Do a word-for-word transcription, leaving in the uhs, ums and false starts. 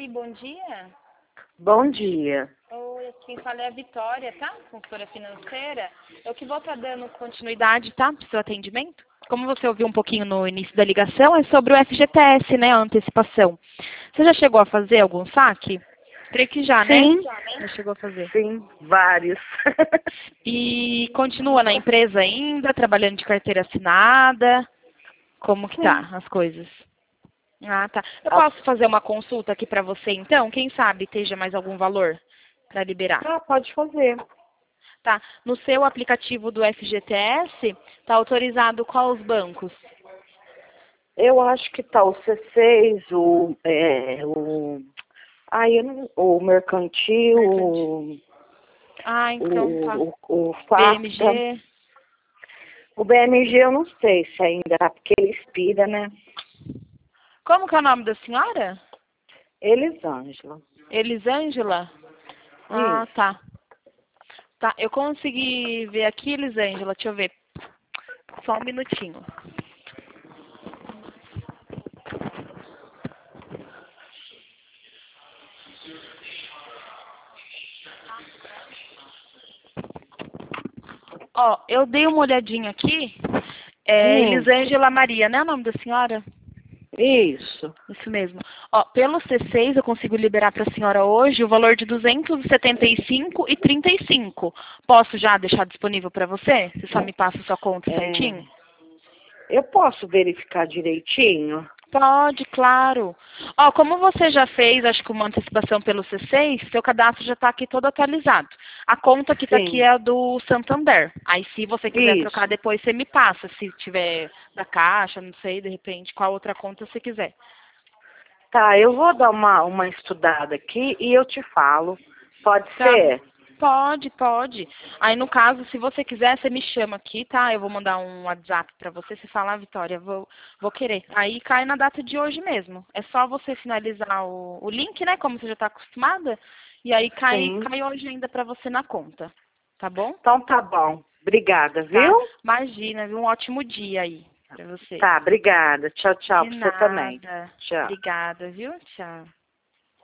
Oi, bom dia. Bom dia. Oi, quem fala é a Vitória, tá? Consultora financeira. Eu que vou estar dando continuidade, tá? Pro seu atendimento. Como você ouviu um pouquinho no início da ligação, é sobre o F G T S, né? A antecipação. Você já chegou a fazer algum saque? Creio que já, né? Sim, Já chegou a fazer. sim, vários. E continua na empresa ainda, trabalhando de carteira assinada? Como que tá Sim. as coisas? Ah, tá. Eu Ah, posso fazer uma consulta aqui para você, então? Quem sabe esteja mais algum valor para liberar? ah, pode fazer. Tá. No seu aplicativo do F G T S, tá autorizado quais bancos? Eu acho que tá o C seis, o, é, o, ai, eu não, o mercantil, Mercantil. o, Ah, então tá. o, o, o FAPTA. B M G. O B M G eu não sei se ainda tá, porque ele expira, né? Como que é o nome da senhora? Elisângela. Elisângela? Ah, Isso. tá. Tá, eu consegui ver aqui, Elisângela, deixa eu ver. Só um minutinho. Ó, eu dei uma olhadinha aqui. É Hum, Elisângela Maria, né o nome da senhora? isso. Isso mesmo. Ó, pelo C seis eu consigo liberar para a senhora hoje o valor de duzentos e setenta e cinco e trinta e cinco. Posso já deixar disponível para você? Você só me passa a sua conta É, certinho? eu posso verificar direitinho? Pode, claro. Ó, como você já fez, acho que uma antecipação pelo C seis, seu cadastro já está aqui todo atualizado. A conta que está aqui Sim. é a do Santander. Aí, se você quiser trocar Isso. depois, você me passa. Se tiver da Caixa, não sei, de repente, qual outra conta você quiser. Tá, eu vou dar uma, uma estudada aqui e eu te falo. Pode Tá. ser? Pode, pode. Aí, no caso, se você quiser, você me chama aqui, tá? Eu vou mandar um WhatsApp pra você. Você fala, ah, Vitória, vou, vou querer. Aí cai na data de hoje mesmo. É só você finalizar o, o link, né? Como você já tá acostumada. E aí cai, Sim. cai hoje ainda pra você na conta. Tá bom? Então tá bom. Obrigada, viu? Tá. Imagina, viu? Um ótimo dia aí pra você. Tá, obrigada. Tchau, tchau De pra você também. nada. Tchau. Obrigada, viu? Tchau.